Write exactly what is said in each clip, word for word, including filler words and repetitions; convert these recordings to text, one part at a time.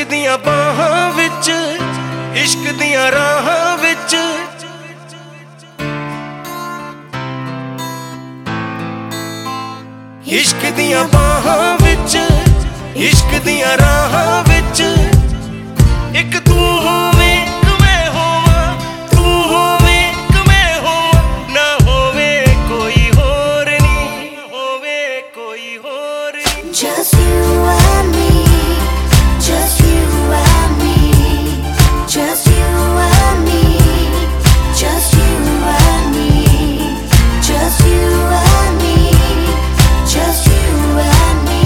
दियां बाहां विच इश्क दियां राहां विच इश्क दियां बाहां विच इश्क दियां राहां विच एक तू होवे इक मैं होवां तू होवे इक मैं होवां ना होवे कोई होर नी होवे कोई होर नी। Just you and me, just you and me, just you and me, just you and me, just you and me, just you and me.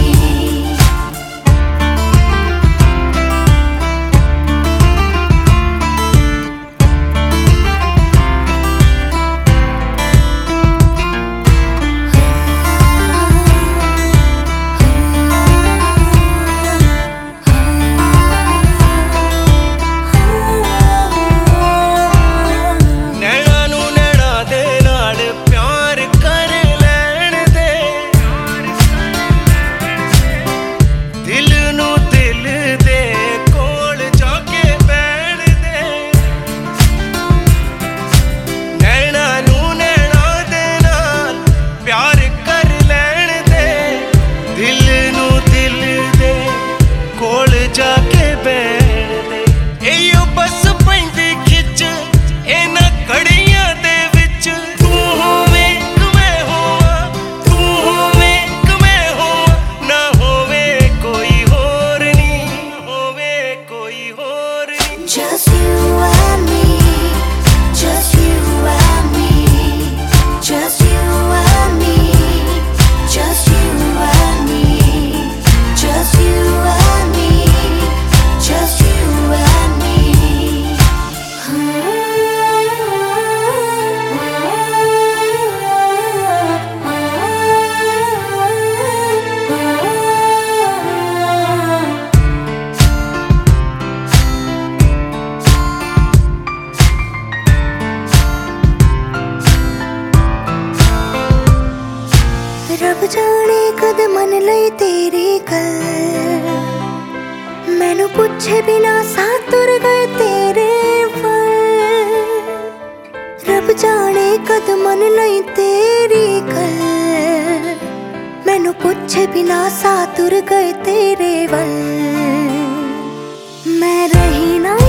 जाके बैठ दे एयो बस पैंदी खिच इन्हां घड़ियां दे विच तू होवे इक मैं होवां तू होवे इक मैं होवां ना होवे कोई होर नी होवे कोई होर नी। Just you and me, just you and me, just you and me, just you and me, just you and me, just you and me. रब जाने कद मन लई तेरी गल मैनू पुछे बिना सा तुर गए तेरे वल। रब जाने कद मन लई तेरी गल मैनू पुछे बिना सा तुर गए तेरे वल। मैं रही ना